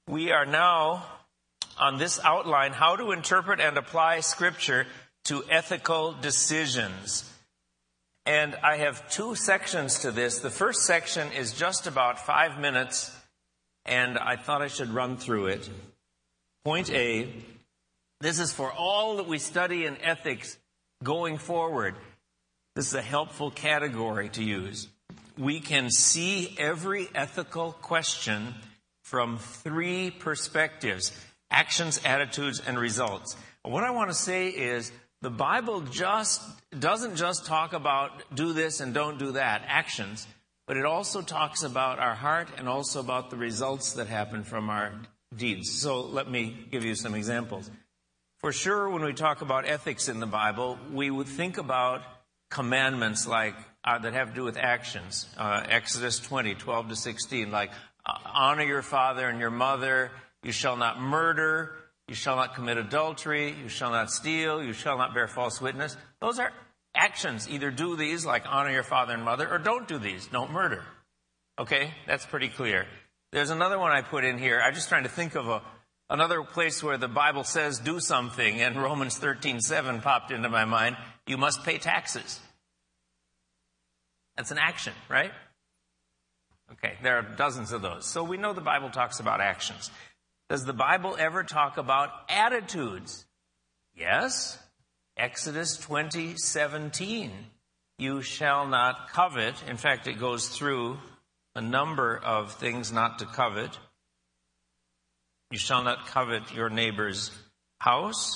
We are now on this outline, how to interpret and apply Scripture to ethical decisions. And I have two sections to this. The first section is just about 5 minutes, and I thought I should run through it. Point A, this is for all that we study in ethics going forward. This is a helpful category to use. We can see every ethical question from three perspectives: actions, attitudes, and results. What I want to say is the Bible doesn't just talk about do this and don't do that, actions, but it also talks about our heart and also about the results that happen from our deeds. So let me give you some examples. For sure, when we talk about ethics in the Bible, we would think about commandments like that have to do with actions. Exodus 20, 12 to 16, like honor your father and your mother, you shall not murder, you shall not commit adultery, you shall not steal, you shall not bear false witness. Those are actions. Either do these, like honor your father and mother, or don't do these, don't murder. Okay, that's pretty clear. There's another one I put in here. I'm just trying to think of another place where the Bible says do something, and Romans 13:7 popped into my mind. You must pay taxes. That's an action, right? Okay, there are dozens of those. So we know the Bible talks about actions. Does the Bible ever talk about attitudes? Yes. Exodus 20:17. You shall not covet. In fact, it goes through a number of things not to covet. You shall not covet your neighbor's house.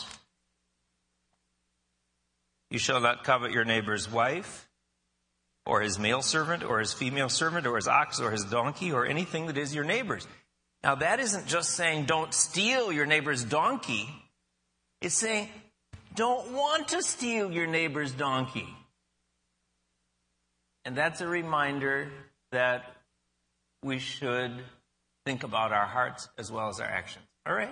You shall not covet your neighbor's wife, or his male servant, or his female servant, or his ox, or his donkey, or anything that is your neighbor's. Now, that isn't just saying don't steal your neighbor's donkey. It's saying don't want to steal your neighbor's donkey. And that's a reminder that we should think about our hearts as well as our actions. All right?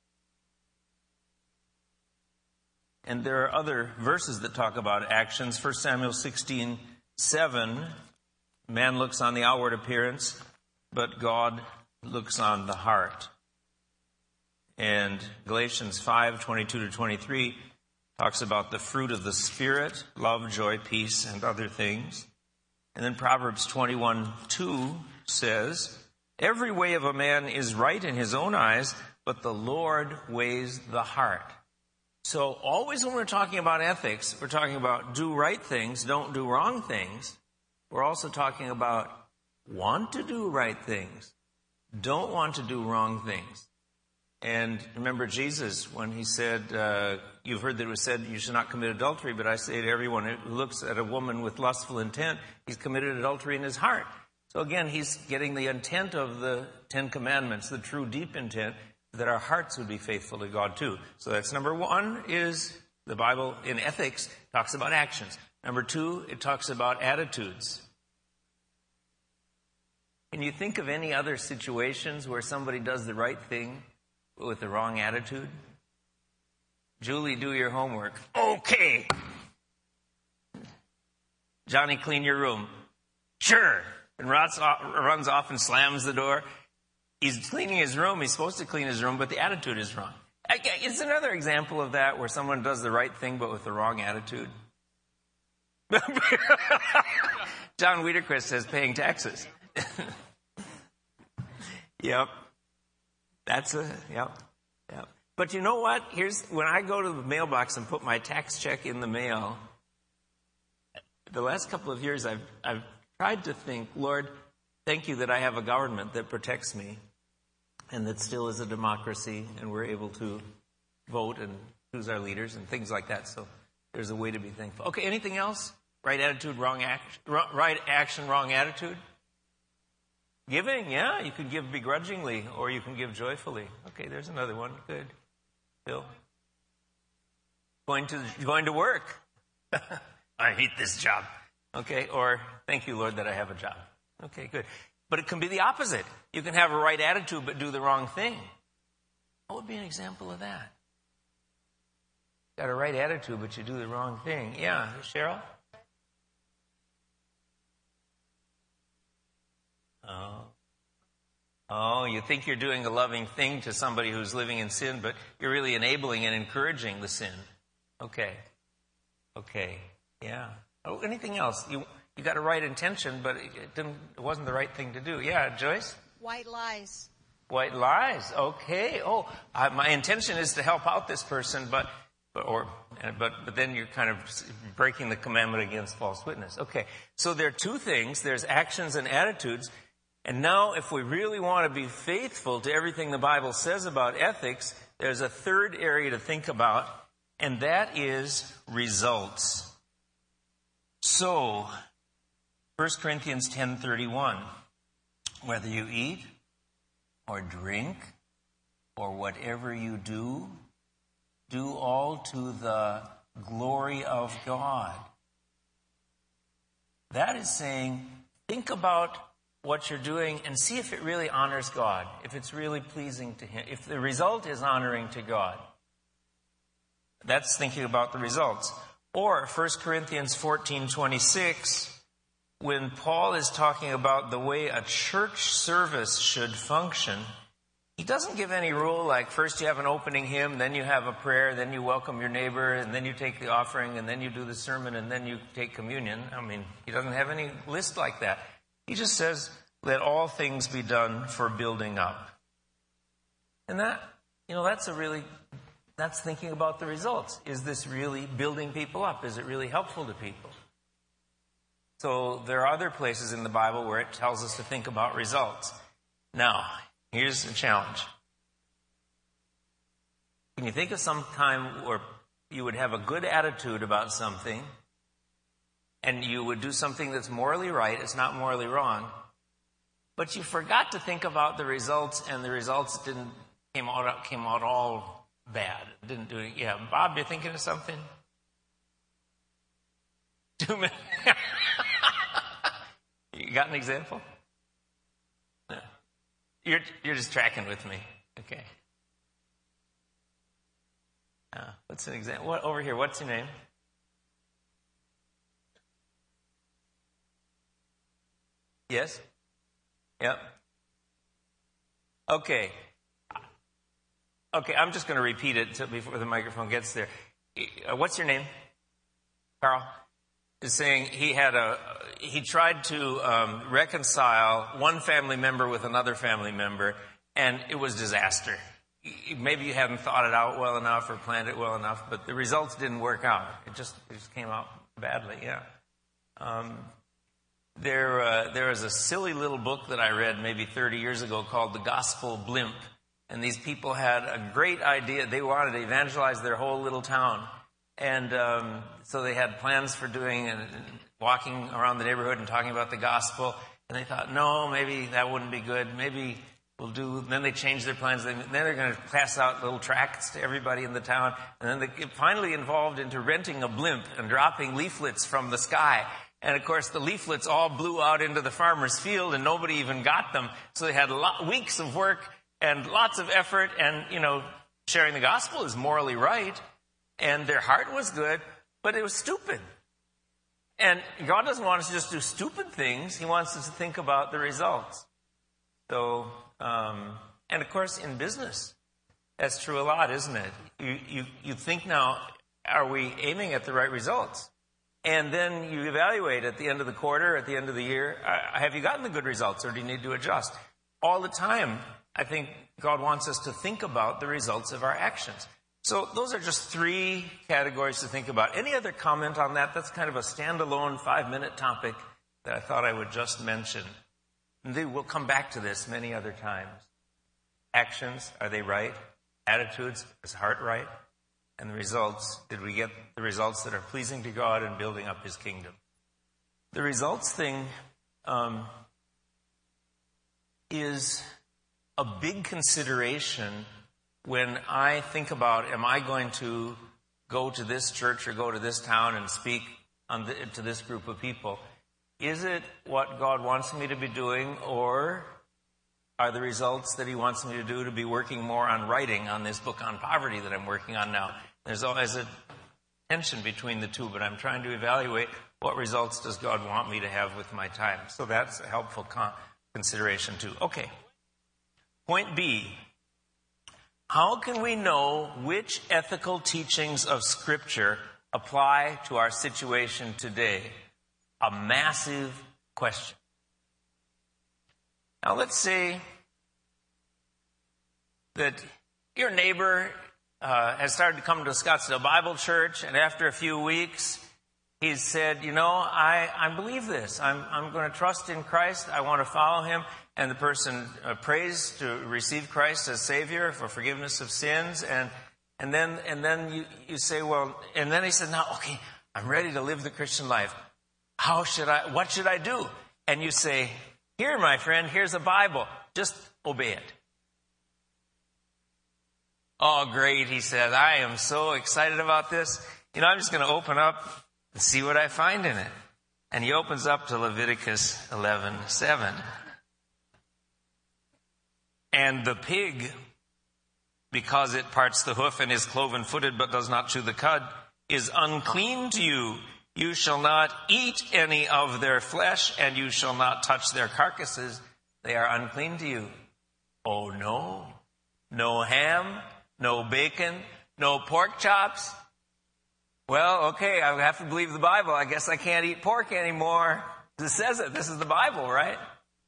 And there are other verses that talk about actions. 1 Samuel 16:7, man looks on the outward appearance, but God looks on the heart. And Galatians 5:22 to 23 talks about the fruit of the Spirit, love, joy, peace, and other things. And then Proverbs 21:2 says, every way of a man is right in his own eyes, but the Lord weighs the heart. So always when we're talking about ethics, we're talking about do right things, don't do wrong things. We're also talking about want to do right things, don't want to do wrong things. And remember Jesus, when he said, you've heard that it was said you should not commit adultery, but I say to everyone who looks at a woman with lustful intent, he's committed adultery in his heart. So again, he's getting the intent of the Ten Commandments, the true deep intent, that our hearts would be faithful to God too. So that's number one, is the Bible in ethics talks about actions. Number two, it talks about attitudes. Can you think of any other situations where somebody does the right thing with the wrong attitude? Julie, do your homework. Okay. Johnny, clean your room. Sure. And runs off and slams the door. He's cleaning his room. He's supposed to clean his room, but the attitude is wrong. It's another example of that, where someone does the right thing, but with the wrong attitude. John Wiederquist says paying taxes. Yep. Yep. But you know what? When I go to the mailbox and put my tax check in the mail, the last couple of years I've tried to think, Lord, thank you that I have a government that protects me and that still is a democracy, and we're able to vote and choose our leaders and things like that. So there's a way to be thankful. Okay, anything else? Right attitude, wrong action. Right action, wrong attitude. Giving, yeah, you could give begrudgingly or you can give joyfully. Okay, there's another one. Good. Bill? Going to work. I hate this job. Okay, or thank you, Lord, that I have a job. Okay, good. But it can be the opposite. You can have a right attitude but do the wrong thing. What would be an example of that? Got a right attitude but you do the wrong thing. Yeah, Cheryl? Oh. Oh, you think you're doing a loving thing to somebody who's living in sin, but you're really enabling and encouraging the sin. Okay. Yeah. Oh, anything else? You got a right intention, but it wasn't the right thing to do. Yeah, Joyce? White lies. White lies. Okay. Oh, my intention is to help out this person, but then you're kind of breaking the commandment against false witness. Okay. So there are two things. There's actions and attitudes. And now, if we really want to be faithful to everything the Bible says about ethics, there's a third area to think about, and that is results. So, 1 Corinthians 10:31, whether you eat or drink or whatever you do, do all to the glory of God. That is saying, think about what you're doing and see if it really honors God, if it's really pleasing to Him, if the result is honoring to God. That's thinking about the results. Or 1 Corinthians 14:26, when Paul is talking about the way a church service should function, he doesn't give any rule like first you have an opening hymn, then you have a prayer, then you welcome your neighbor, and then you take the offering, and then you do the sermon, and then you take communion. I mean, he doesn't have any list like that. He just says, let all things be done for building up. And that's thinking about the results. Is this really building people up? Is it really helpful to people? So there are other places in the Bible where it tells us to think about results. Now, here's the challenge. Can you think of some time where you would have a good attitude about something and you would do something that's morally right, it's not morally wrong, but you forgot to think about the results and the results came out all bad. Didn't do it. Yeah, Bob, you're thinking of something? 2 minutes. You got an example? No. You're just tracking with me. Okay. What's an example? What over here? What's your name? Yes? Yep. Okay, I'm just going to repeat it before the microphone gets there. What's your name? Carl is saying he tried to reconcile one family member with another family member, and it was disaster. Maybe you hadn't thought it out well enough or planned it well enough, but the results didn't work out. It just came out badly. Yeah. There was a silly little book that I read maybe 30 years ago called The Gospel Blimp. And these people had a great idea. They wanted to evangelize their whole little town. And so they had plans for doing and walking around the neighborhood and talking about the gospel. And they thought, no, maybe that wouldn't be good. Maybe we'll do. Then they changed their plans. Then they're going to pass out little tracts to everybody in the town. And then it finally involved into renting a blimp and dropping leaflets from the sky. And of course, the leaflets all blew out into the farmer's field and nobody even got them. So they had weeks of work and lots of effort, and, sharing the gospel is morally right, and their heart was good, but it was stupid. And God doesn't want us to just do stupid things. He wants us to think about the results. So, and of course, in business, that's true a lot, isn't it? You think now, are we aiming at the right results? And then you evaluate at the end of the quarter, at the end of the year, have you gotten the good results, or do you need to adjust? All the time, I think God wants us to think about the results of our actions. So those are just 3 categories to think about. Any other comment on that? That's kind of a standalone 5-minute topic that I thought I would just mention. And then we'll come back to this many other times. Actions, are they right? Attitudes, is heart right? And the results, did we get the results that are pleasing to God and building up His kingdom? The results thing is a big consideration when I think about, am I going to go to this church or go to this town and speak to this group of people? Is it what God wants me to be doing, or are the results that He wants me to do to be working more on writing on this book on poverty that I'm working on now? There's always a tension between the two, but I'm trying to evaluate what results does God want me to have with my time. So that's a helpful consideration too. Okay. Point B. How can we know which ethical teachings of Scripture apply to our situation today? A massive question. Now let's say that your neighbor has started to come to Scottsdale Bible Church, and after a few weeks, he's said, I believe this. I'm going to trust in Christ. I want to follow him. And the person prays to receive Christ as Savior for forgiveness of sins. And then you say, and then he said, now, okay, I'm ready to live the Christian life. What should I do? And you say, here, my friend, here's a Bible. Just obey it. Oh, great, he said. I am so excited about this. I'm just going to open up and see what I find in it. And he opens up to Leviticus 11:7. And the pig, because it parts the hoof and is cloven-footed but does not chew the cud, is unclean to you. You shall not eat any of their flesh, and you shall not touch their carcasses. They are unclean to you. Oh, no. No ham, no bacon, no pork chops. Well, okay, I have to believe the Bible. I guess I can't eat pork anymore. This says it. This is the Bible, right?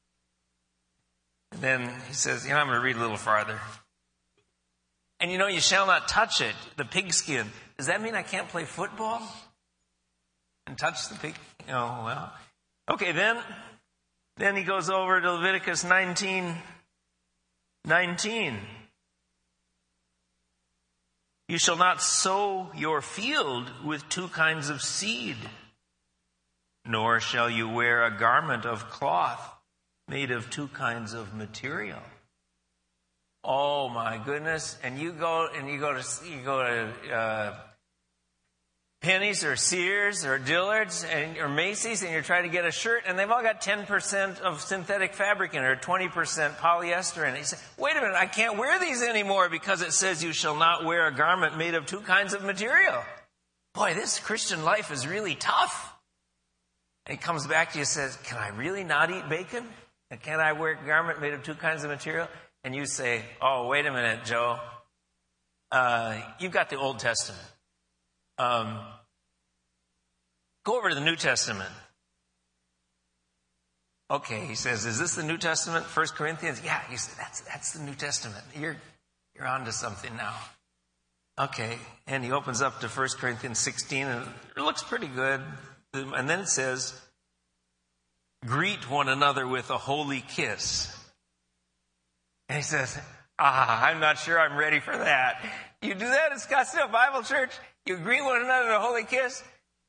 And then he says, I'm going to read a little farther. And you shall not touch it, the pigskin. Does that mean I can't play football and touch the pig? Well. Okay, then he goes over to Leviticus 19:19. You shall not sow your field with two kinds of seed, nor shall you wear a garment of cloth made of two kinds of material. Oh my goodness! And you go to Penny's or Sears or Dillard's or Macy's, and you're trying to get a shirt, and they've all got 10% of synthetic fabric in it or 20% polyester in it. You say, wait a minute, I can't wear these anymore because it says you shall not wear a garment made of two kinds of material. Boy, this Christian life is really tough. And he comes back to you and says, can I really not eat bacon? And can I wear a garment made of two kinds of material? And you say, oh, wait a minute, Joe. You've got the Old Testament. Go over to the New Testament. Okay, he says, is this the New Testament? 1 Corinthians? Yeah, he said, that's the New Testament. You're on to something now. Okay, and he opens up to 1 Corinthians 16, and it looks pretty good. And then it says, greet one another with a holy kiss. And he says, I'm not sure I'm ready for that. You do that at Scottsdale Bible Church? You greet one another with a holy kiss?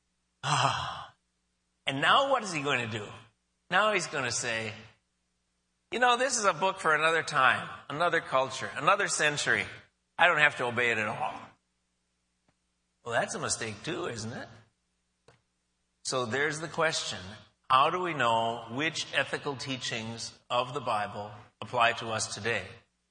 And now what is he going to do? Now he's going to say, this is a book for another time, another culture, another century. I don't have to obey it at all. Well, that's a mistake too, isn't it? So there's the question. How do we know which ethical teachings of the Bible apply to us today?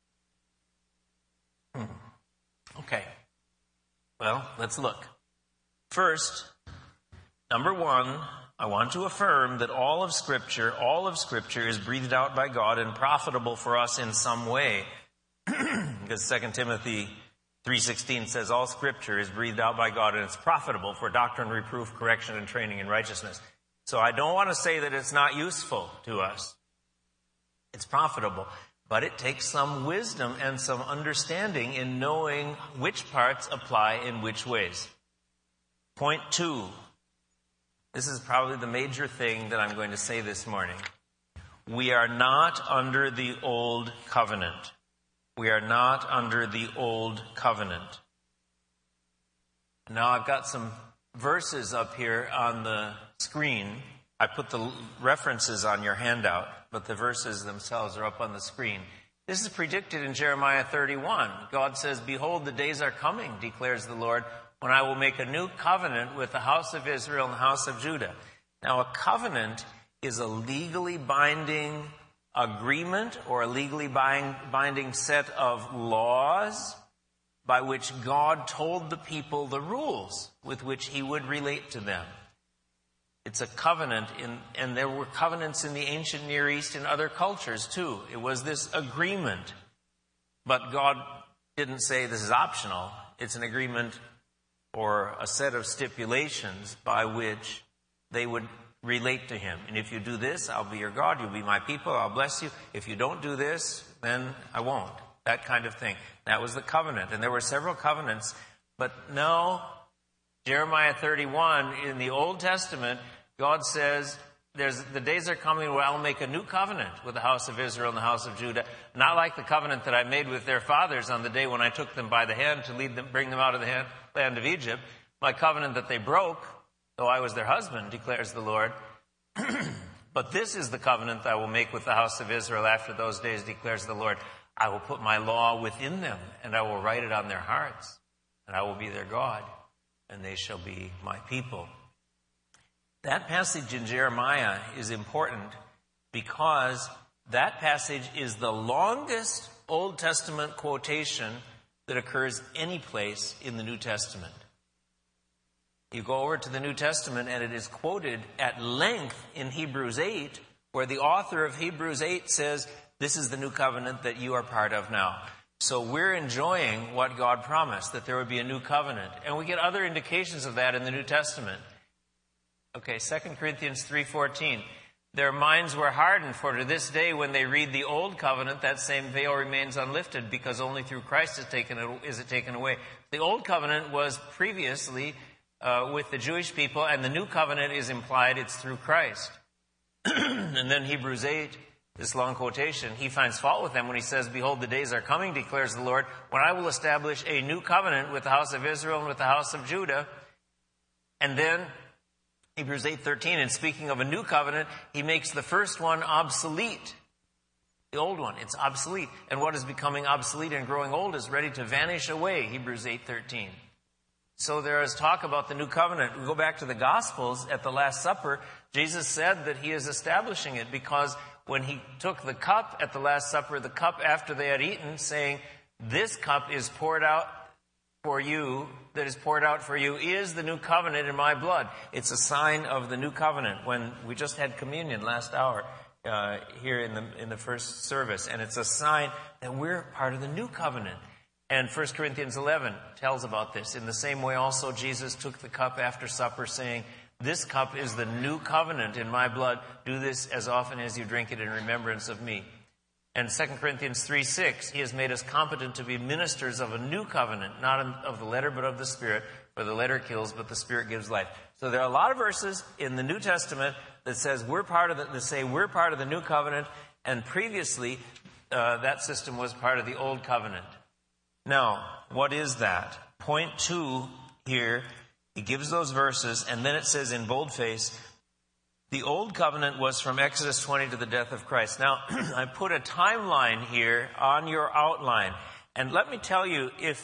Okay. Well, let's look. First, number one, I want to affirm that all of Scripture is breathed out by God and profitable for us in some way. Because 2 Timothy 3:16 says all Scripture is breathed out by God and it's profitable for doctrine, reproof, correction, and training in righteousness. So I don't want to say that it's not useful to us. It's profitable. But it takes some wisdom and some understanding in knowing which parts apply in which ways. Point 2. This is probably the major thing that I'm going to say this morning. We are not under the old covenant. We are not under the old covenant. Now I've got some verses up here on the screen. I put the references on your handout, but the verses themselves are up on the screen. This is predicted in Jeremiah 31. God says, behold, the days are coming, declares the Lord, when I will make a new covenant with the house of Israel and the house of Judah. Now, a covenant is a legally binding agreement or a legally binding set of laws by which God told the people the rules with which he would relate to them. It's a covenant, and there were covenants in the ancient Near East and other cultures too. It was this agreement But God didn't say this is optional. It's an agreement or a set of stipulations by which they would relate to him. And if you do this, I'll be your God. You'll be my people. I'll bless you. If you don't do this, then I won't. That kind of thing. That was the covenant. And there were several covenants. But no, Jeremiah 31, in the Old Testament, God says, the days are coming where I'll make a new covenant with the house of Israel and the house of Judah, not like the covenant that I made with their fathers on the day when I took them by the hand to lead them, bring them out of the land of Egypt, my covenant that they broke, though I was their husband, declares the Lord. But this is the covenant that I will make with the house of Israel after those days, declares the Lord. I will put my law within them, and I will write it on their hearts, and I will be their God, and they shall be my people. That passage in Jeremiah is important because that passage is the longest Old Testament quotation that occurs any place in the New Testament. You go over to the New Testament and it is quoted at length in Hebrews 8, where the author of Hebrews 8 says, this is the new covenant that you are part of now. So we're enjoying what God promised, that there would be a new covenant. And we get other indications of that in the New Testament. Okay, 2 Corinthians 3:14. Their minds were hardened, for to this day when they read the old covenant, that same veil remains unlifted, because only through Christ is it taken away. The old covenant was previously with the Jewish people, and the new covenant is implied it's through Christ. And then Hebrews 8, this long quotation, he finds fault with them when he says, behold, the days are coming, declares the Lord, when I will establish a new covenant with the house of Israel and with the house of Judah. And then Hebrews 8:13, and speaking of a new covenant, he makes the first one obsolete. The old one, it's obsolete. And what is becoming obsolete and growing old is ready to vanish away, Hebrews 8:13. So there is talk about the new covenant. We go back to the Gospels at the Last Supper. Jesus said that he is establishing it because when he took the cup at the Last Supper, the cup after they had eaten, saying, this cup is poured out for you, that is poured out for you, is the new covenant in my blood. It's a sign of the new covenant. When we just had communion last hour here in the first service, and it's a sign that we're part of the new covenant. And 1 Corinthians 11 tells about this. In the same way also Jesus took the cup after supper, saying, this cup is the new covenant in my blood. Do this as often as you drink it in remembrance of me. And 2 Corinthians 3:6, he has made us competent to be ministers of a new covenant, not of the letter, but of the Spirit. For the letter kills, but the Spirit gives life. So there are a lot of verses in the New Testament that says we're part of the new covenant, and previously that system was part of the old covenant. Now, what is that? Point 2 here, he gives those verses, and then it says in boldface, the old covenant was from Exodus 20 to the death of Christ. Now, I put a timeline here on your outline. And let me tell you, if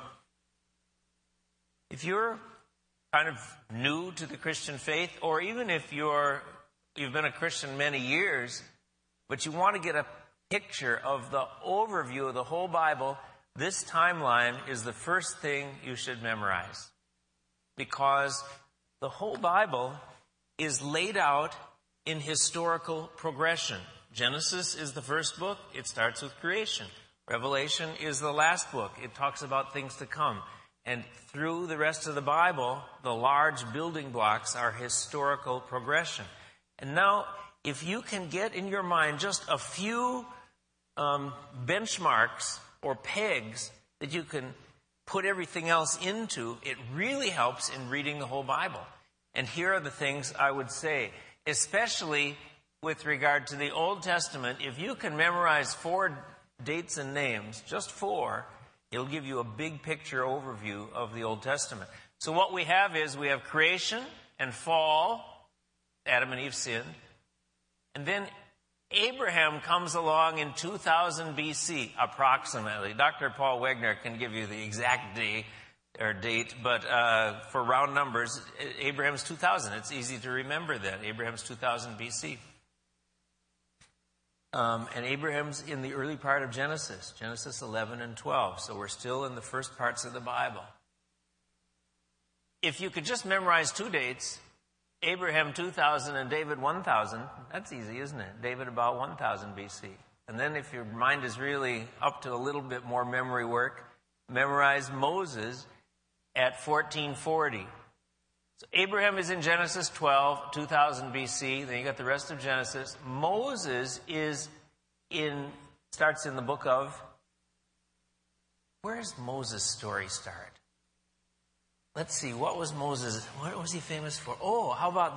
you're kind of new to the Christian faith, or even if you've been a Christian many years, but you want to get a picture of the overview of the whole Bible, this timeline is the first thing you should memorize. Because the whole Bible is laid out in historical progression. Genesis is the first book. It starts with creation. Revelation is the last book. It talks about things to come. And through the rest of the Bible, the large building blocks are historical progression. And now, if you can get in your mind just a few benchmarks or pegs that you can put everything else into, it really helps in reading the whole Bible. And here are the things I would say, especially with regard to the Old Testament. If you can memorize 4 dates and names, just 4, it'll give you a big picture overview of the Old Testament. So what we have is we have creation and fall. Adam and Eve sinned. And then Abraham comes along in 2000 BC, approximately. Dr. Paul Wegner can give you the exact date, but for round numbers, Abraham's 2000. It's easy to remember that. Abraham's 2000 BC. And Abraham's in the early part of Genesis 11 and 12. So we're still in the first parts of the Bible. If you could just memorize 2 dates, Abraham 2000 and David 1000, that's easy, isn't it? David about 1000 BC. And then if your mind is really up to a little bit more memory work, memorize Moses at 1440. So Abraham is in Genesis 12, 2000 BC. Then you got the rest of Genesis. Moses starts in the book of... Where does Moses' story start? Let's see, what was he famous for? Oh, how about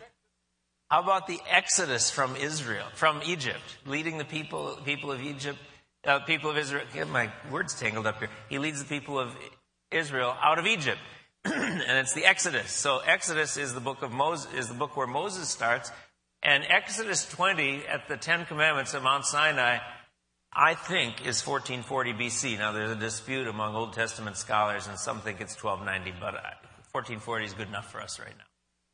the Exodus from Egypt, leading the people of Egypt, people of Israel. Get my words tangled up here. He leads the people of Israel out of Egypt, and it's the Exodus. So Exodus is the book of Moses, is the book where Moses starts, and Exodus 20 at the Ten Commandments at Mount Sinai, I think, is 1440 BC. Now, there's a dispute among Old Testament scholars, and some think it's 1290, but 1440 is good enough for us right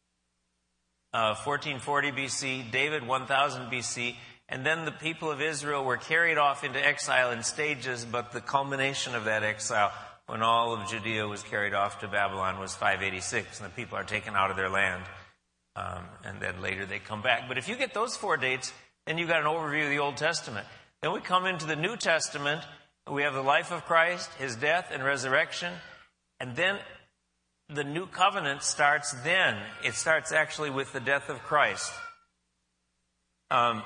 now. 1440 BC, David 1000 BC, and then the people of Israel were carried off into exile in stages, but the culmination of that exile, when all of Judea was carried off to Babylon, was 586, and the people are taken out of their land, and then later they come back. But if you get those 4 dates, then you've got an overview of the Old Testament. Then we come into the New Testament. We have the life of Christ, his death and resurrection. And then the new covenant starts then. It starts actually with the death of Christ. And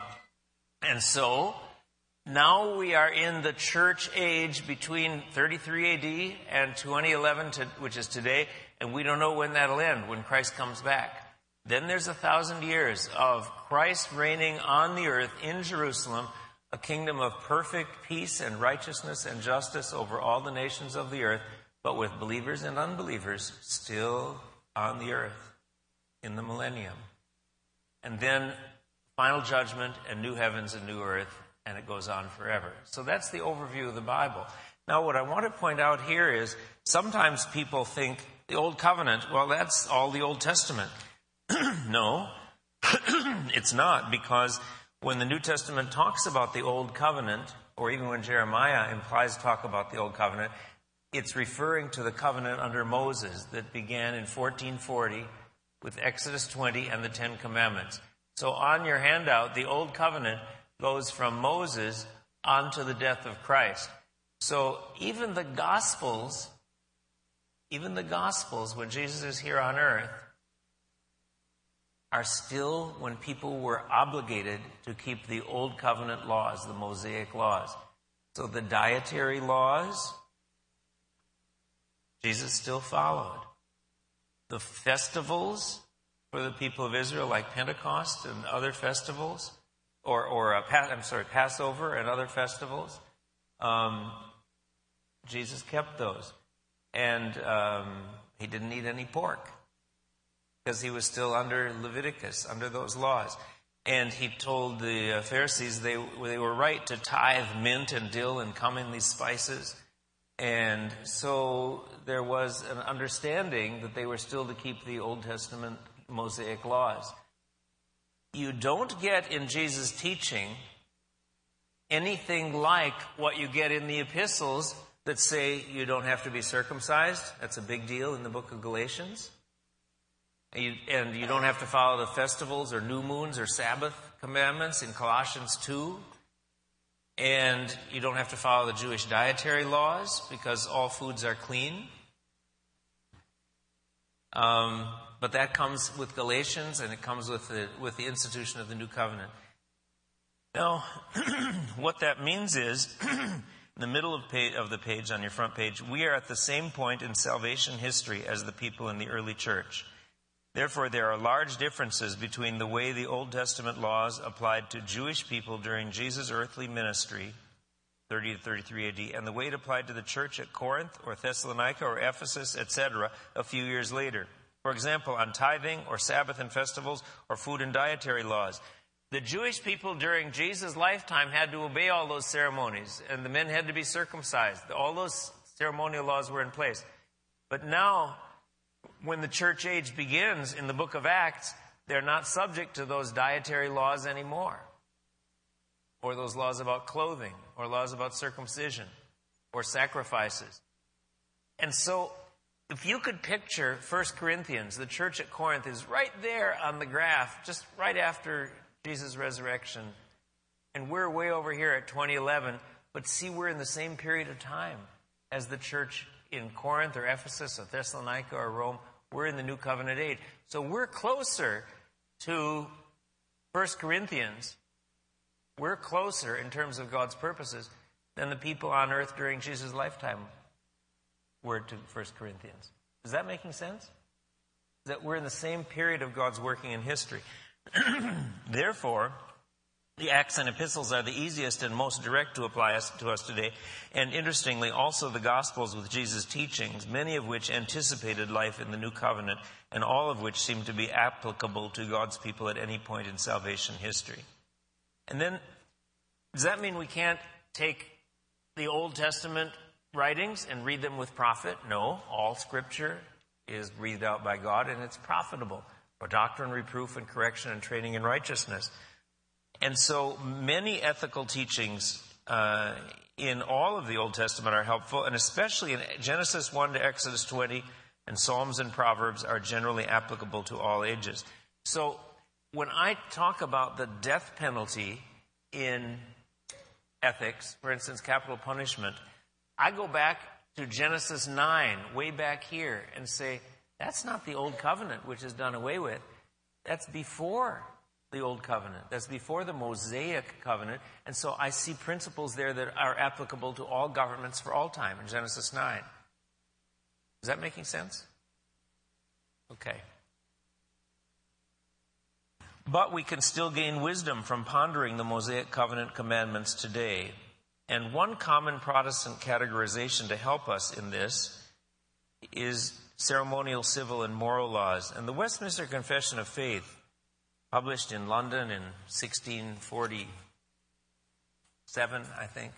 so now we are in the church age between 33 AD and 2011, which is today. And we don't know when that'll end, when Christ comes back. Then there's 1,000 years of Christ reigning on the earth in Jerusalem, a kingdom of perfect peace and righteousness and justice over all the nations of the earth, but with believers and unbelievers still on the earth in the millennium. And then final judgment and new heavens and new earth, and it goes on forever. So that's the overview of the Bible. Now, what I want to point out here is sometimes people think the Old Covenant, well, that's all the Old Testament. No, it's not, because when the New Testament talks about the Old Covenant, or even when Jeremiah implies talk about the Old Covenant, it's referring to the covenant under Moses that began in 1440 with Exodus 20 and the Ten Commandments. So on your handout, the Old Covenant goes from Moses on to the death of Christ. So even the Gospels, when Jesus is here on earth, are still when people were obligated to keep the Old Covenant laws, the Mosaic laws. So the dietary laws, Jesus still followed. The festivals for the people of Israel, like Pentecost and other festivals, Passover and other festivals, Jesus kept those. And he didn't eat any pork, because he was still under Leviticus, under those laws. And he told the Pharisees they were right to tithe mint and dill and cumin, these spices. And so there was an understanding that they were still to keep the Old Testament Mosaic laws. You don't get in Jesus' teaching anything like what you get in the epistles that say you don't have to be circumcised. That's a big deal in the book of Galatians. And you don't have to follow the festivals or new moons or Sabbath commandments in Colossians 2. And you don't have to follow the Jewish dietary laws because all foods are clean. But that comes with Galatians, and it comes with the institution of the New Covenant. Now, what that means is, in the middle of the page, on your front page, we are at the same point in salvation history as the people in the early church. Therefore, there are large differences between the way the Old Testament laws applied to Jewish people during Jesus' earthly ministry, 30 to 33 AD, and the way it applied to the church at Corinth or Thessalonica or Ephesus, etc., a few years later. For example, on tithing or Sabbath and festivals or food and dietary laws. The Jewish people during Jesus' lifetime had to obey all those ceremonies, and the men had to be circumcised. All those ceremonial laws were in place. But now, when the church age begins in the book of Acts, they're not subject to those dietary laws anymore, or those laws about clothing, or laws about circumcision, or sacrifices. And so, if you could picture 1 Corinthians, the church at Corinth is right there on the graph, just right after Jesus' resurrection. And we're way over here at 2011, but see, we're in the same period of time as the church in Corinth or Ephesus or Thessalonica or Rome. We're in the New Covenant age. So we're closer to 1 Corinthians. We're closer in terms of God's purposes than the people on earth during Jesus' lifetime were to 1 Corinthians. Is that making sense? That we're in the same period of God's working in history. Therefore, the Acts and Epistles are the easiest and most direct to apply to us today. And interestingly, also the Gospels with Jesus' teachings, many of which anticipated life in the New Covenant, and all of which seem to be applicable to God's people at any point in salvation history. And then, does that mean we can't take the Old Testament writings and read them with profit? No, all Scripture is breathed out by God, and it's profitable for doctrine, reproof, and correction, and training in righteousness. And so many ethical teachings in all of the Old Testament are helpful, and especially in Genesis 1 to Exodus 20 and Psalms and Proverbs are generally applicable to all ages. So when I talk about the death penalty in ethics, for instance, capital punishment, I go back to Genesis 9, way back here, and say, that's not the Old Covenant, which is done away with. That's before the Old Covenant. That's before the Mosaic Covenant. And so I see principles there that are applicable to all governments for all time in Genesis 9. Is that making sense? Okay. But we can still gain wisdom from pondering the Mosaic Covenant commandments today. And one common Protestant categorization to help us in this is ceremonial, civil, and moral laws. And the Westminster Confession of Faith, published in London in 1647, I think.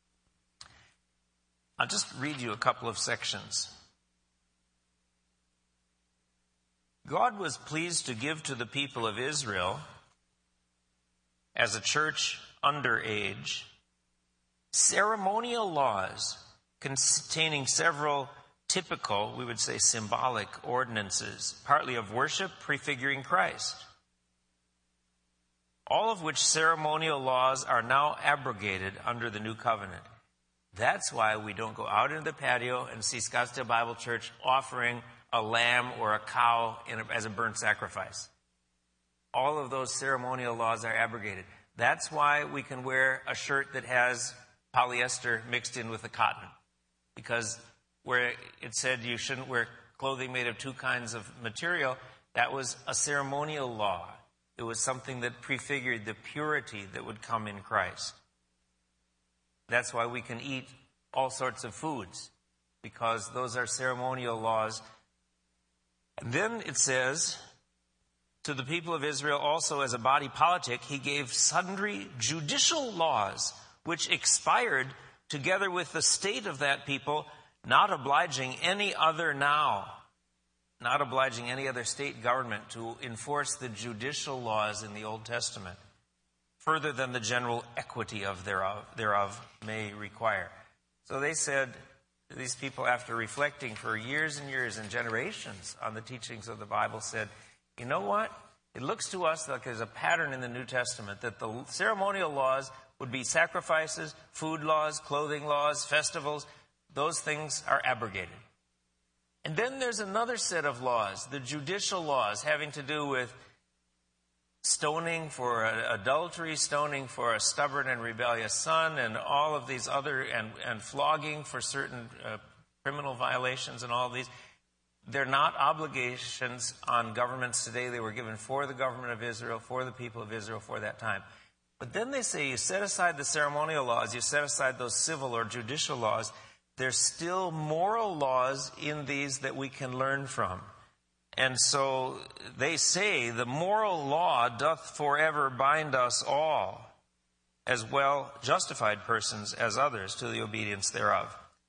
I'll just read you a couple of sections. God was pleased to give to the people of Israel, as a church under age, ceremonial laws containing several typical, we would say symbolic ordinances, partly of worship prefiguring Christ. All of which ceremonial laws are now abrogated under the New Covenant. That's why we don't go out into the patio and see Scottsdale Bible Church offering a lamb or a cow as a burnt sacrifice. All of those ceremonial laws are abrogated. That's why we can wear a shirt that has polyester mixed in with the cotton. Because where it said you shouldn't wear clothing made of two kinds of material, that was a ceremonial law. It was something that prefigured the purity that would come in Christ. That's why we can eat all sorts of foods, because those are ceremonial laws. And then it says, to the people of Israel also as a body politic, he gave sundry judicial laws, which expired together with the state of that people, not obliging any other state government to enforce the judicial laws in the Old Testament, further than the general equity of thereof may require. So they said, these people, after reflecting for years and years and generations on the teachings of the Bible, said, you know what? It looks to us like there's a pattern in the New Testament that the ceremonial laws would be sacrifices, food laws, clothing laws, festivals. Those things are abrogated. And then there's another set of laws, the judicial laws, having to do with stoning for adultery, stoning for a stubborn and rebellious son, and all of these other, and flogging for certain criminal violations and all of these. They're not obligations on governments today. They were given for the government of Israel, for the people of Israel for that time. But then they say you set aside the ceremonial laws, you set aside those civil or judicial laws. There's still moral laws in these that we can learn from. And so they say the moral law doth forever bind us all, as well justified persons as others, to the obedience thereof.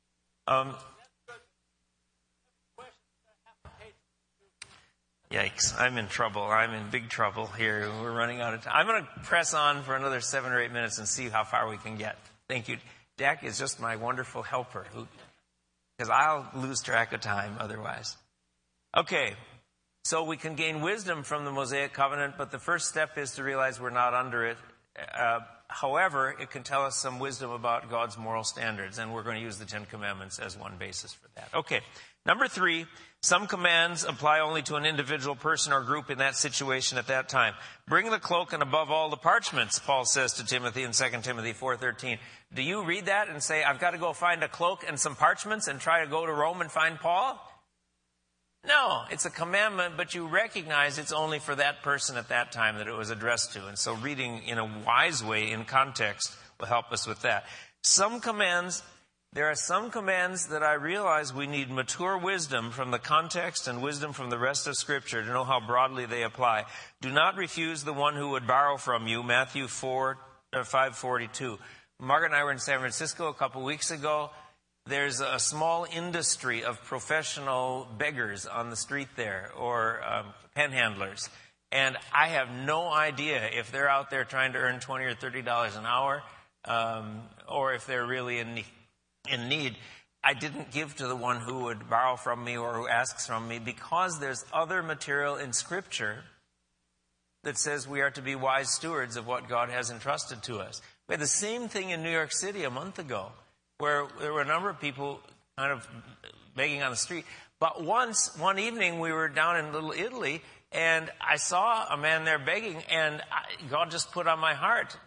Yikes, I'm in trouble. I'm in big trouble here. We're running out of time. I'm going to press on for another 7 or 8 minutes and see how far we can get. Thank you. Jack is just my wonderful helper, because I'll lose track of time otherwise. Okay, so we can gain wisdom from the Mosaic Covenant, but the first step is to realize we're not under it. However, it can tell us some wisdom about God's moral standards, and we're going to use the Ten Commandments as one basis for that. Okay, number 3, some commands apply only to an individual person or group in that situation at that time. Bring the cloak and above all the parchments, Paul says to Timothy in 2 Timothy 4:13. Do you read that and say, I've got to go find a cloak and some parchments and try to go to Rome and find Paul? No, it's a commandment, but you recognize it's only for that person at that time that it was addressed to. And so reading in a wise way in context will help us with that. There are some commands that I realize we need mature wisdom from the context and wisdom from the rest of Scripture to know how broadly they apply. Do not refuse the one who would borrow from you, Matthew 5:42. Margaret and I were in San Francisco a couple weeks ago. There's a small industry of professional beggars on the street there, or panhandlers. And I have no idea if they're out there trying to earn $20 or $30 an hour, or if they're really in need. I didn't give to the one who would borrow from me or who asks from me, because there's other material in Scripture that says we are to be wise stewards of what God has entrusted to us. We had the same thing in New York City a month ago, where there were a number of people kind of begging on the street. But one evening, we were down in Little Italy, and I saw a man there begging, and God just put on my heart,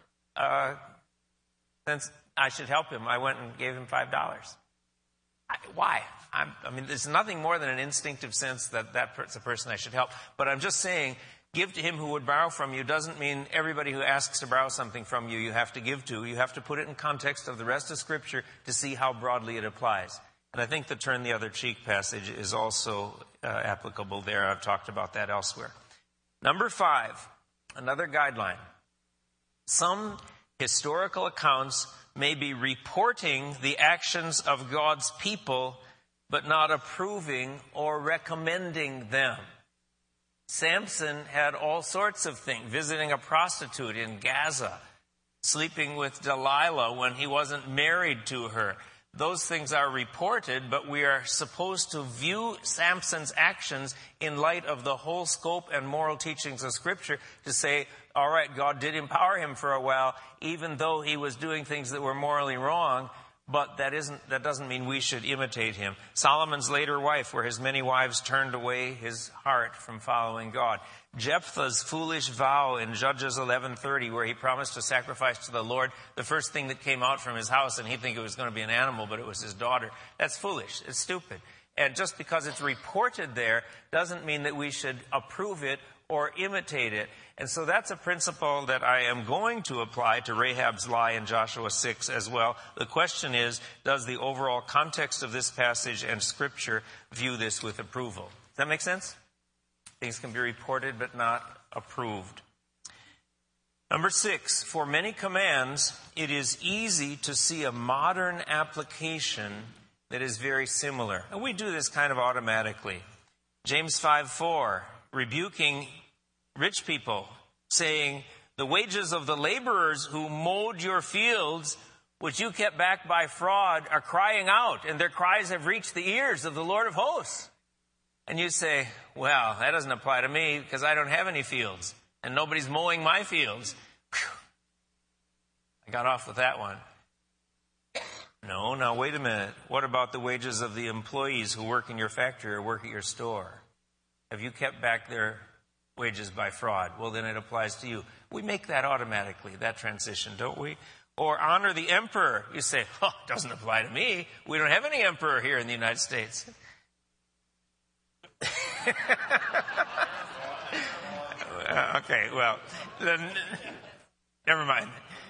since I should help him, I went and gave him $5. Why? I mean, there's nothing more than an instinctive sense that that's a person I should help. But I'm just saying, give to him who would borrow from you doesn't mean everybody who asks to borrow something from you, you have to give to. You have to put it in context of the rest of Scripture to see how broadly it applies. And I think the turn the other cheek passage is also applicable there. I've talked about that elsewhere. Number 5, another guideline. Some historical accounts may be reporting the actions of God's people, but not approving or recommending them. Samson had all sorts of things, visiting a prostitute in Gaza, sleeping with Delilah when he wasn't married to her. Those things are reported, but we are supposed to view Samson's actions in light of the whole scope and moral teachings of Scripture to say, all right, God did empower him for a while, even though he was doing things that were morally wrong, but that doesn't mean we should imitate him. Solomon's later wife, where his many wives turned away his heart from following God. Jephthah's foolish vow in Judges 11:30, where he promised to sacrifice to the Lord the first thing that came out from his house, and he'd think it was going to be an animal, but it was his daughter. That's foolish. It's stupid. And just because it's reported there doesn't mean that we should approve it or imitate it. And so that's a principle that I am going to apply to Rahab's lie in Joshua 6 as well. The question is, does the overall context of this passage and Scripture view this with approval? Does that make sense? Things can be reported but not approved. Number 6, for many commands, it is easy to see a modern application that is very similar. And we do this kind of automatically. James 5:4, rebuking rich people, saying, the wages of the laborers who mowed your fields, which you kept back by fraud, are crying out, and their cries have reached the ears of the Lord of hosts. And you say, well, that doesn't apply to me because I don't have any fields, and nobody's mowing my fields. Whew. I got off with that one. No, now wait a minute. What about the wages of the employees who work in your factory or work at your store? Have you kept back their wages by fraud? Well, then it applies to you. We make that automatically, that transition, don't we? Or honor the emperor. You say, oh, it doesn't apply to me. We don't have any emperor here in the United States. Okay, well, then, never mind.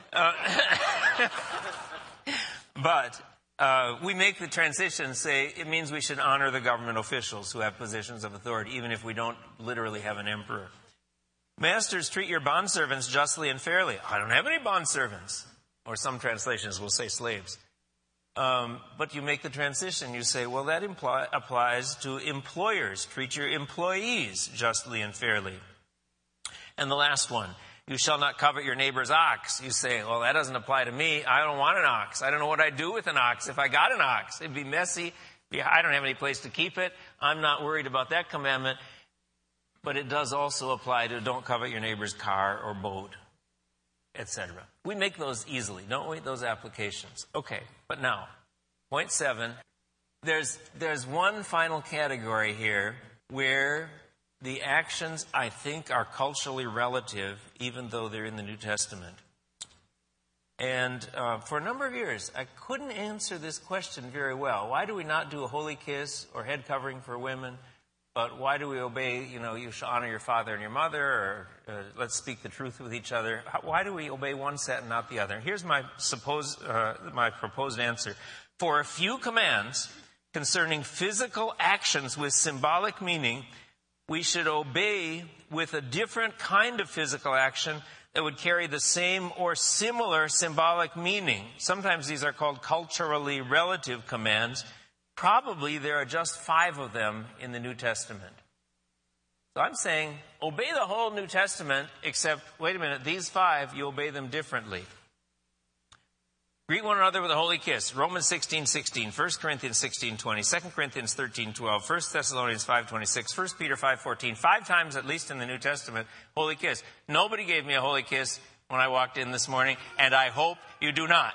But we make the transition, say it means we should honor the government officials who have positions of authority, even if we don't literally have an emperor. Masters, treat your bondservants justly and fairly. I don't have any bondservants. Or some translations will say slaves. But you make the transition. You say, well, that applies to employers. Treat your employees justly and fairly. And the last one, you shall not covet your neighbor's ox. You say, well, that doesn't apply to me. I don't want an ox. I don't know what I'd do with an ox. If I got an ox, it'd be messy. I don't have any place to keep it. I'm not worried about that commandment. But it does also apply to don't covet your neighbor's car or boat. etc. We make those easily, don't we, those applications? Okay, but now, point 7, there's one final category here where the actions, I think, are culturally relative, even though they're in the New Testament. And for a number of years, I couldn't answer this question very well. Why do we not do a holy kiss or head covering for women? But why do we obey, you shall honor your father and your mother, or let's speak the truth with each other? Why do we obey one set and not the other? Here's my proposed answer. For a few commands concerning physical actions with symbolic meaning, we should obey with a different kind of physical action that would carry the same or similar symbolic meaning. Sometimes these are called culturally relative commands. Probably there are just 5 of them in the New Testament. So I'm saying, obey the whole New Testament, except, wait a minute, these 5, you obey them differently. Greet one another with a holy kiss. Romans 16:16, 1 Corinthians 16:20, 2 Corinthians 13:12, 1 Thessalonians 5:26, 1 Peter 5:14. 5 times, at least in the New Testament, holy kiss. Nobody gave me a holy kiss when I walked in this morning, and I hope you do not.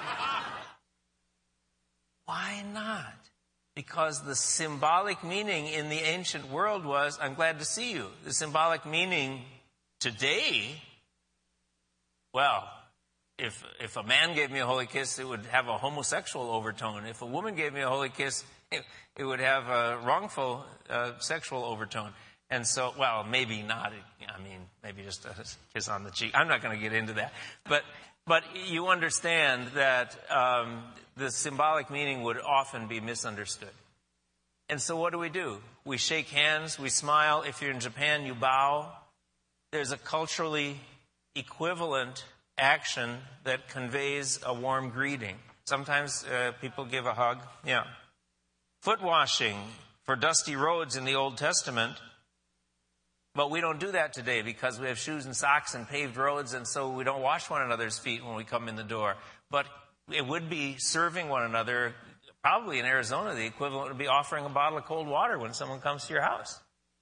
Why not? Because the symbolic meaning in the ancient world was, I'm glad to see you. The symbolic meaning today, well, if a man gave me a holy kiss, it would have a homosexual overtone. If a woman gave me a holy kiss, it would have a wrongful sexual overtone. And so, well, maybe not. I mean, maybe just a kiss on the cheek. I'm not going to get into that. But you understand that the symbolic meaning would often be misunderstood. And so what do? We shake hands, we smile. If you're in Japan, you bow. There's a culturally equivalent action that conveys a warm greeting. Sometimes people give a hug. Yeah. Foot washing for dusty roads in the Old Testament. But we don't do that today because we have shoes and socks and paved roads, and so we don't wash one another's feet when we come in the door. But it would be serving one another. Probably in Arizona, the equivalent would be offering a bottle of cold water when someone comes to your house.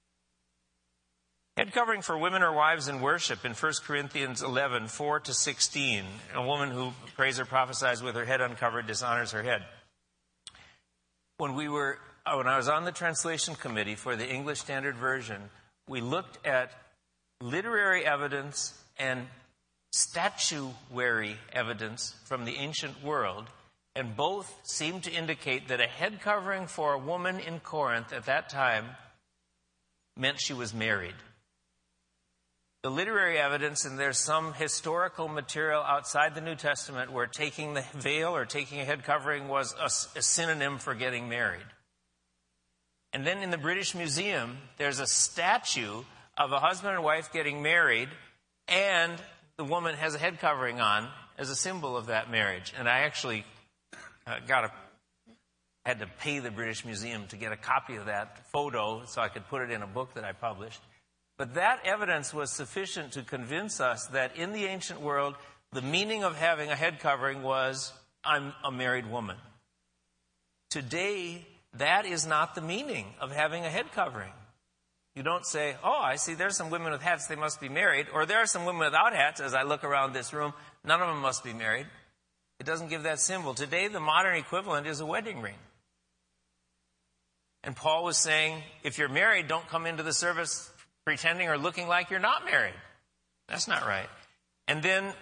Head covering for women or wives in worship in 1 Corinthians 11, 4-16. A woman who prays or prophesies with her head uncovered dishonors her head. When I was on the translation committee for the English Standard Version, we looked at literary evidence and statuary evidence from the ancient world, and both seem to indicate that a head covering for a woman in Corinth at that time meant she was married. The literary evidence, and there's some historical material outside the New Testament where taking the veil or taking a head covering was a synonym for getting married. And then in the British Museum, there's a statue of a husband and wife getting married, and the woman has a head covering on as a symbol of that marriage. And I actually had to pay the British Museum to get a copy of that photo so I could put it in a book that I published. But that evidence was sufficient to convince us that in the ancient world, the meaning of having a head covering was, I'm a married woman. Today, that is not the meaning of having a head covering. You don't say, oh, I see there's some women with hats, they must be married. Or there are some women without hats, as I look around this room, none of them must be married. It doesn't give that symbol. Today, the modern equivalent is a wedding ring. And Paul was saying, if you're married, don't come into the service pretending or looking like you're not married. That's not right. And then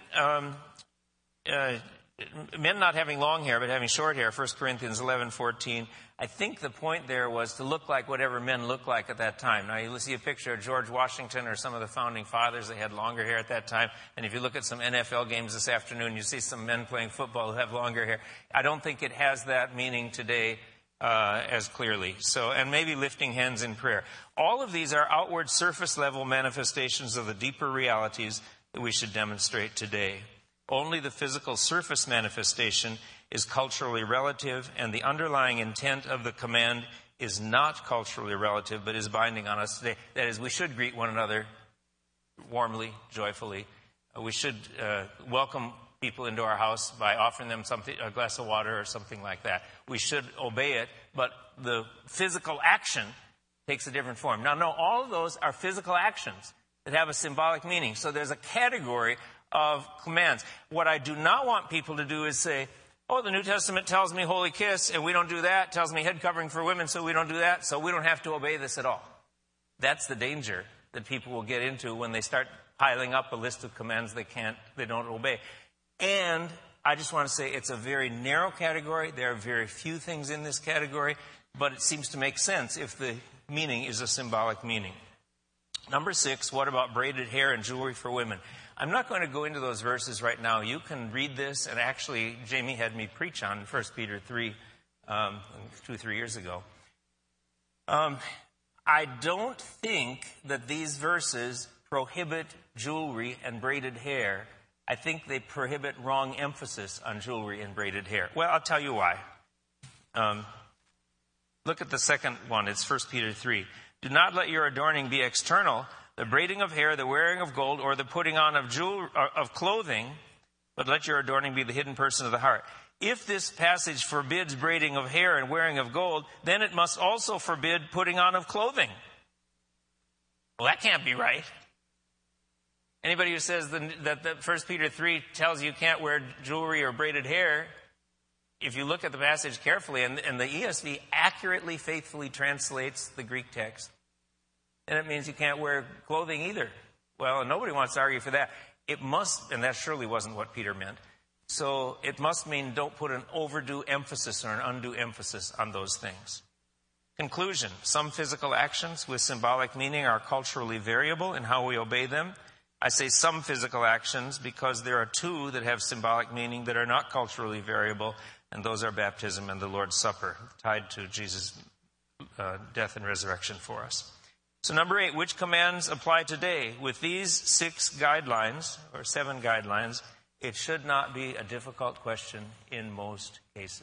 men not having long hair, but having short hair, 1 Corinthians 11:14. I think the point there was to look like whatever men looked like at that time. Now, you see a picture of George Washington or some of the founding fathers. They had longer hair at that time. And if you look at some NFL games this afternoon, you see some men playing football who have longer hair. I don't think it has that meaning today as clearly. So, and maybe lifting hands in prayer. All of these are outward surface level manifestations of the deeper realities that we should demonstrate today. Only the physical surface manifestation is culturally relative, and the underlying intent of the command is not culturally relative, but is binding on us today. That is, we should greet one another warmly, joyfully. We should welcome people into our house by offering them something, a glass of water or something like that. We should obey it, but the physical action takes a different form. Now, no, all of those are physical actions that have a symbolic meaning. So there's a category of commands. What I do not want people to do is say, oh, the New Testament tells me holy kiss, and we don't do that. It tells me head covering for women, so we don't do that. So we don't have to obey this at all. That's the danger that people will get into when they start piling up a list of commands they don't obey. And I just want to say it's a very narrow category. There are very few things in this category, but it seems to make sense if the meaning is a symbolic meaning. Number 6, what about braided hair and jewelry for women? I'm not going to go into those verses right now. You can read this, and actually Jamie had me preach on 1 Peter 3 2-3 years ago. I don't think that these verses prohibit jewelry and braided hair. I think they prohibit wrong emphasis on jewelry and braided hair. Well, I'll tell you why. Look at the second one. It's 1 Peter 3. Do not let your adorning be external, the braiding of hair, the wearing of gold, or the putting on of clothing, but let your adorning be the hidden person of the heart. If this passage forbids braiding of hair and wearing of gold, then it must also forbid putting on of clothing. Well, that can't be right. Anybody who says that 1 Peter 3 tells you can't wear jewelry or braided hair, if you look at the passage carefully, and the ESV accurately, faithfully translates the Greek text, then it means you can't wear clothing either. Well, nobody wants to argue for that. It must, and that surely wasn't what Peter meant. So it must mean don't put an overdue emphasis or an undue emphasis on those things. Conclusion. Some physical actions with symbolic meaning are culturally variable in how we obey them. I say some physical actions because there are two that have symbolic meaning that are not culturally variable, and those are baptism and the Lord's Supper, tied to Jesus' death and resurrection for us. So number 8, which commands apply today? With these 6 guidelines, or 7 guidelines, it should not be a difficult question in most cases.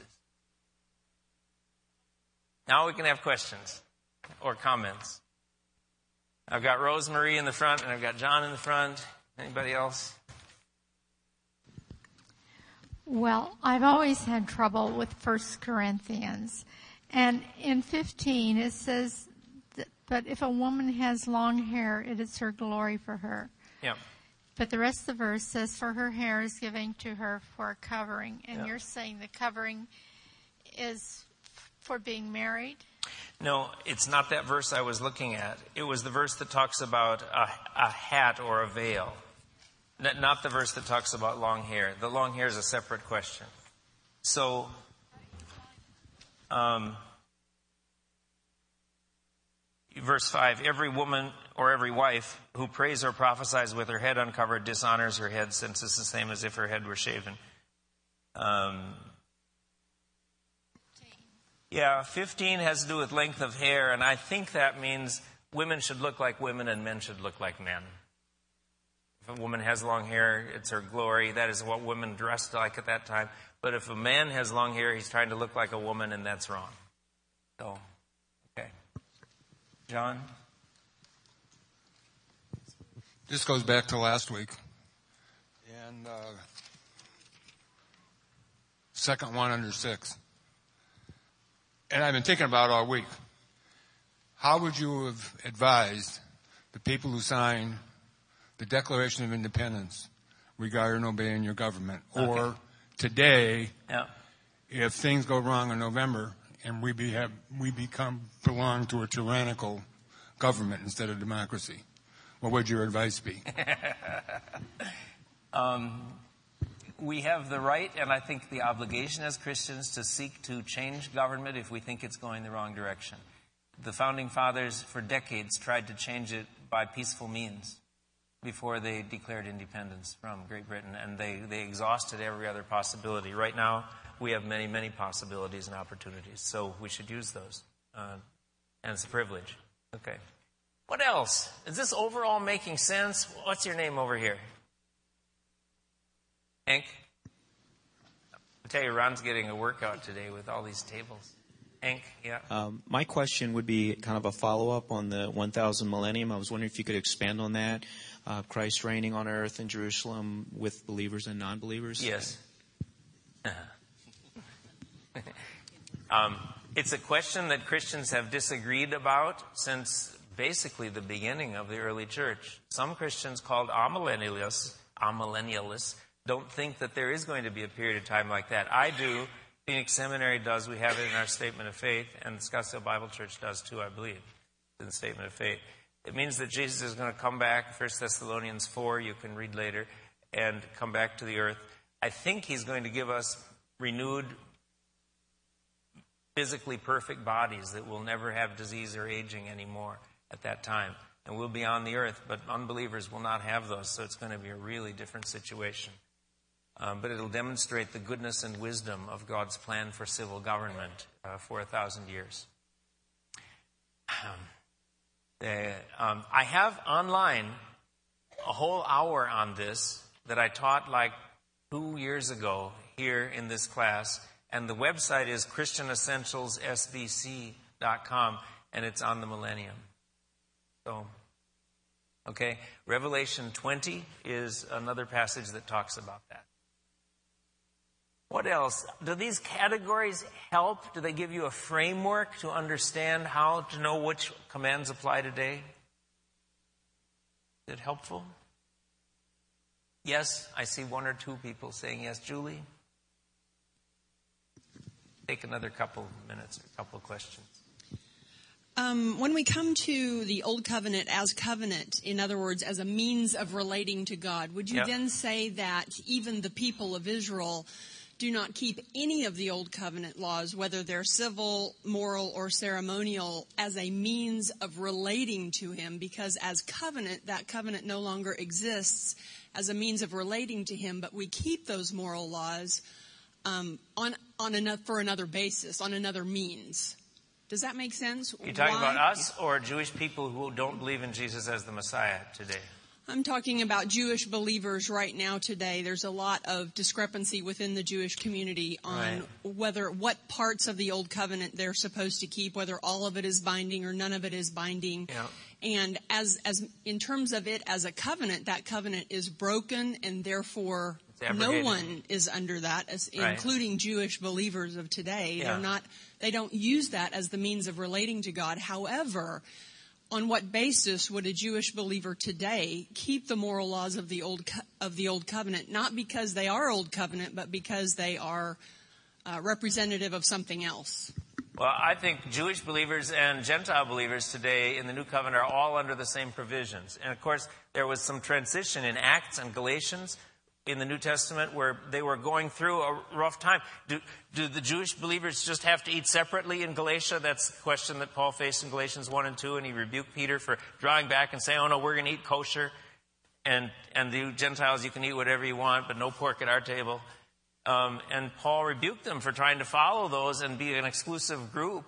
Now we can have questions or comments. I've got Rosemary in the front, and I've got John in the front. Anybody else? Well, I've always had trouble with 1 Corinthians. And in 15, it says, but if a woman has long hair, it is her glory for her. Yeah. But the rest of the verse says, for her hair is given to her for a covering. And Yeah. You're saying the covering is for being married? No, it's not that verse I was looking at. It was the verse that talks about a hat or a veil. Not the verse that talks about long hair. The long hair is a separate question. So, verse 5, every woman or every wife who prays or prophesies with her head uncovered dishonors her head, since it's the same as if her head were shaven. 15 has to do with length of hair, and I think that means women should look like women and men should look like men. If a woman has long hair, it's her glory. That is what women dressed like at that time. But if a man has long hair, he's trying to look like a woman, and that's wrong. So, okay. John? This goes back to last week. And second one under 6. And I've been thinking about it all week. How would you have advised the people who signed the Declaration of Independence regarding obeying your government? Okay. Or today, Yeah. if things go wrong in November and we belong to a tyrannical government instead of democracy, what would your advice be? We have the right and I think the obligation as Christians to seek to change government if we think it's going the wrong direction. The Founding Fathers for decades tried to change it by peaceful means before they declared independence from Great Britain, and they exhausted every other possibility. Right now, we have many, many possibilities and opportunities, so we should use those. And it's a privilege. Okay. What else? Is this overall making sense? What's your name over here? Hank? I'll tell you, Ron's getting a workout today with all these tables. Hank, yeah. My question would be kind of a follow-up on the 1000 millennium. I was wondering if you could expand on that. Christ reigning on earth in Jerusalem with believers and non-believers. Yes. It's a question that Christians have disagreed about since basically the beginning of the early church. Some Christians called amillennialists amillennialists don't think that there is going to be a period of time like that. I do. Phoenix Seminary does. We have it in our Statement of Faith, and the Scottsdale Bible Church does too, I believe, in the Statement of Faith. It means that Jesus is going to come back, 1 Thessalonians 4, you can read later, and come back to the earth. I think he's going to give us renewed, physically perfect bodies that will never have disease or aging anymore at that time. And we'll be on the earth, but unbelievers will not have those, so it's going to be a really different situation. But it'll demonstrate the goodness and wisdom of God's plan for civil government for 1,000 years. I have online a whole hour on this that I taught like 2 years ago here in this class. And the website is ChristianEssentialsSBC.com, and it's on the millennium. So, okay, Revelation 20 is another passage that talks about that. What else? Do these categories help? Do they give you a framework to understand how to know which commands apply today? Is it helpful? Yes, I see 1 or 2 people saying yes. Julie? Take another couple minutes, a couple of questions. When we come to the Old Covenant as covenant, in other words, as a means of relating to God, would you then say that even the people of Israel do not keep any of the Old Covenant laws, whether they're civil, moral, or ceremonial, as a means of relating to Him? Because as covenant, that covenant no longer exists as a means of relating to Him, but we keep those moral laws for another basis, on another means. Does that make sense? You're talking about us or Jewish people who don't believe in Jesus as the Messiah today? I'm talking about Jewish believers right now today. There's a lot of discrepancy within the Jewish community on what parts of the Old Covenant they're supposed to keep, whether all of it is binding or none of it is binding. Yeah. And as in terms of it as a covenant, that covenant is broken, and therefore no one is under that, including Jewish believers of today. Yeah. They don't use that as the means of relating to God. However, on what basis would a Jewish believer today keep the moral laws of the Old Covenant? Not because they are Old Covenant, but because they are representative of something else. Well, I think Jewish believers and Gentile believers today in the New Covenant are all under the same provisions. And of course, there was some transition in Acts and Galatians in the New Testament where they were going through a rough time. Do the Jewish believers just have to eat separately in Galatia? That's the question that Paul faced in Galatians 1 and 2, and he rebuked Peter for drawing back and saying, oh no, we're going to eat kosher. And the Gentiles, you can eat whatever you want, but no pork at our table. And Paul rebuked them for trying to follow those and be an exclusive group.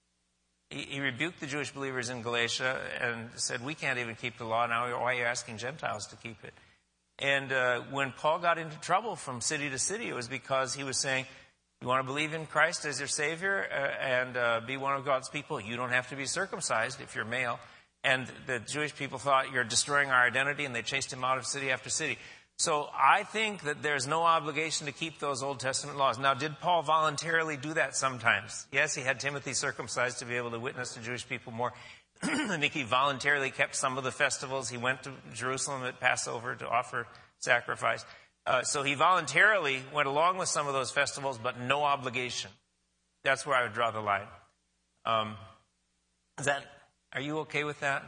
He rebuked the Jewish believers in Galatia and said, we can't even keep the law now. Why are you asking Gentiles to keep it? And when Paul got into trouble from city to city, it was because he was saying, you want to believe in Christ as your Savior and be one of God's people? You don't have to be circumcised if you're male. And the Jewish people thought, you're destroying our identity, and they chased him out of city after city. So I think that there's no obligation to keep those Old Testament laws. Now, did Paul voluntarily do that sometimes? Yes, he had Timothy circumcised to be able to witness to Jewish people more. I think he voluntarily kept some of the festivals. He went to Jerusalem at Passover to offer sacrifice. So he voluntarily went along with some of those festivals, but no obligation. That's where I would draw the line. Are you okay with that?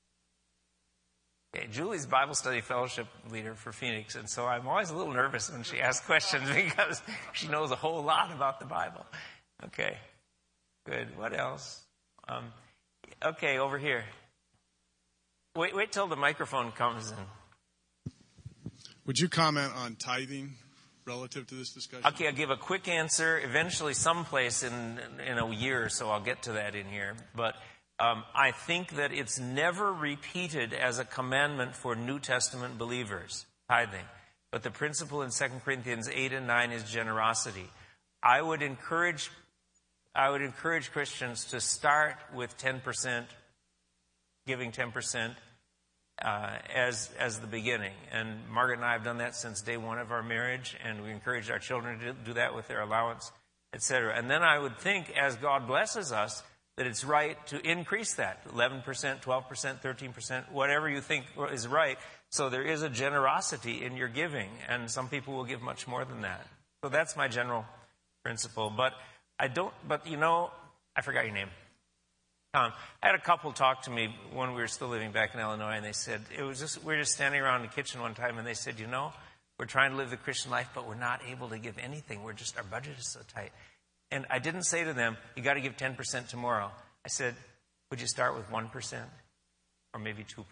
Okay, Julie's Bible study fellowship leader for Phoenix, and so I'm always a little nervous when she asks questions because she knows a whole lot about the Bible. Okay, good. What else? Okay, over here. Wait till the microphone comes in. Would you comment on tithing relative to this discussion? Okay, I'll give a quick answer. Eventually, someplace in a year or so, I'll get to that in here. But I think that it's never repeated as a commandment for New Testament believers, tithing. But the principle in 2 Corinthians 8 and 9 is generosity. I would encourage Christians to start with 10%, giving 10% as the beginning. And Margaret and I have done that since day one of our marriage, and we encourage our children to do that with their allowance, etc. And then I would think, as God blesses us, that it's right to increase that, 11%, 12%, 13%, whatever you think is right, So there is a generosity in your giving, and some people will give much more than that. So that's my general principle. But I forgot your name. Tom. I had a couple talk to me when we were still living back in Illinois, and they said, we were just standing around the kitchen one time, and they said, we're trying to live the Christian life, but we're not able to give anything. Our budget is so tight. And I didn't say to them, you got to give 10% tomorrow. I said, would you start with 1% or maybe 2%?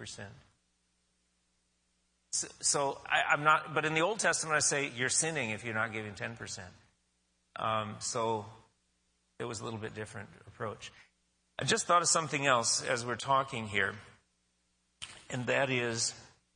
So I'm not, but in the Old Testament, I say you're sinning if you're not giving 10%. So it was a little bit different approach. I just thought of something else as we're talking here, and that is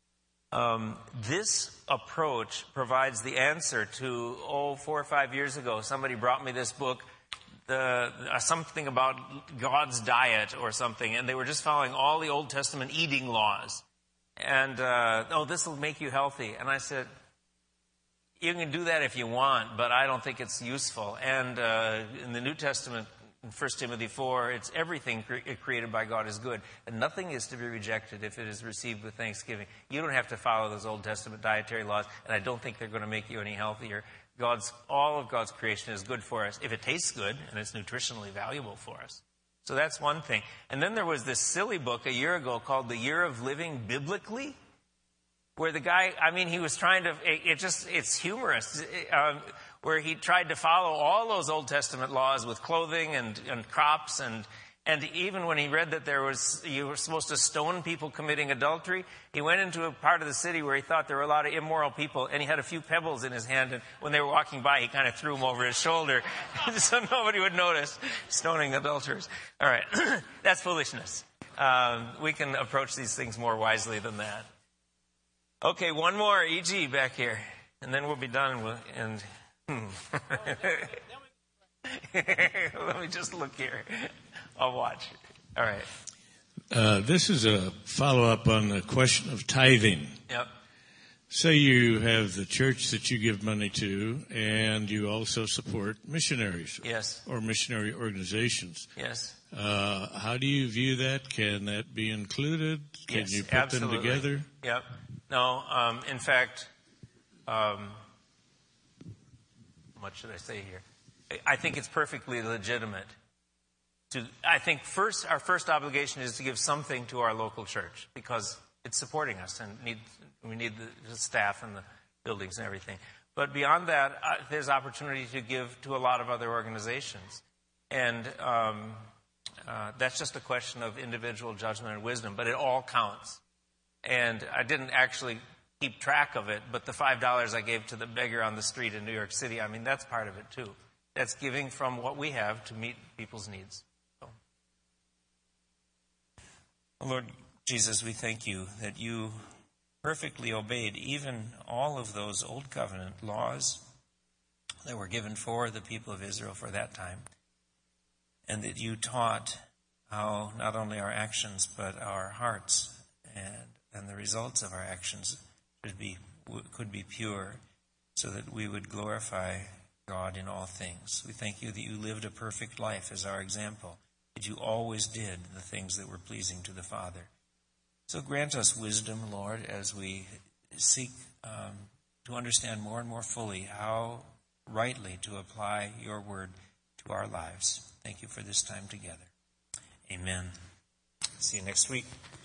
this approach provides the answer to, 4 or 5 years ago, somebody brought me this book, something about God's diet or something, and they were just following all the Old Testament eating laws. And, this will make you healthy. And I said, you can do that if you want, but I don't think it's useful. And in the New Testament, in 1 Timothy 4, it's everything created by God is good. And nothing is to be rejected if it is received with thanksgiving. You don't have to follow those Old Testament dietary laws, and I don't think they're going to make you any healthier. All of God's creation is good for us if it tastes good and it's nutritionally valuable for us. So that's one thing. And then there was this silly book a year ago called The Year of Living Biblically, where the guy, he was trying to, it's humorous, where he tried to follow all those Old Testament laws with clothing and crops, and even when he read that you were supposed to stone people committing adultery, he went into a part of the city where he thought there were a lot of immoral people, and he had a few pebbles in his hand, and when they were walking by, he kind of threw them over his shoulder so nobody would notice, stoning adulterers. All right, that's foolishness. We can approach these things more wisely than that. Okay, one more, E.G. back here, and then we'll be done. Let me just look here. I'll watch. All right. This is a follow-up on the question of tithing. Yep. Say you have the church that you give money to, and you also support missionaries. Yes. Or missionary organizations. Yes. How do you view that? Can that be included? Can Yes, you put absolutely. them together? Yep. No, in fact, what should I say here? I think it's perfectly legitimate. I think our first obligation is to give something to our local church because it's supporting us, and we need the staff and the buildings and everything. But beyond that, there's opportunity to give to a lot of other organizations, and that's just a question of individual judgment and wisdom. But it all counts. And I didn't actually keep track of it, but the $5 I gave to the beggar on the street in New York City, that's part of it too. That's giving from what we have to meet people's needs. So. Lord Jesus, we thank you that you perfectly obeyed even all of those old covenant laws that were given for the people of Israel for that time, and that you taught how not only our actions but our hearts and the results of our actions could be pure, so that we would glorify God in all things. We thank you that you lived a perfect life as our example, that you always did the things that were pleasing to the Father. So grant us wisdom, Lord, as we seek to understand more and more fully how rightly to apply your word to our lives. Thank you for this time together. Amen. See you next week.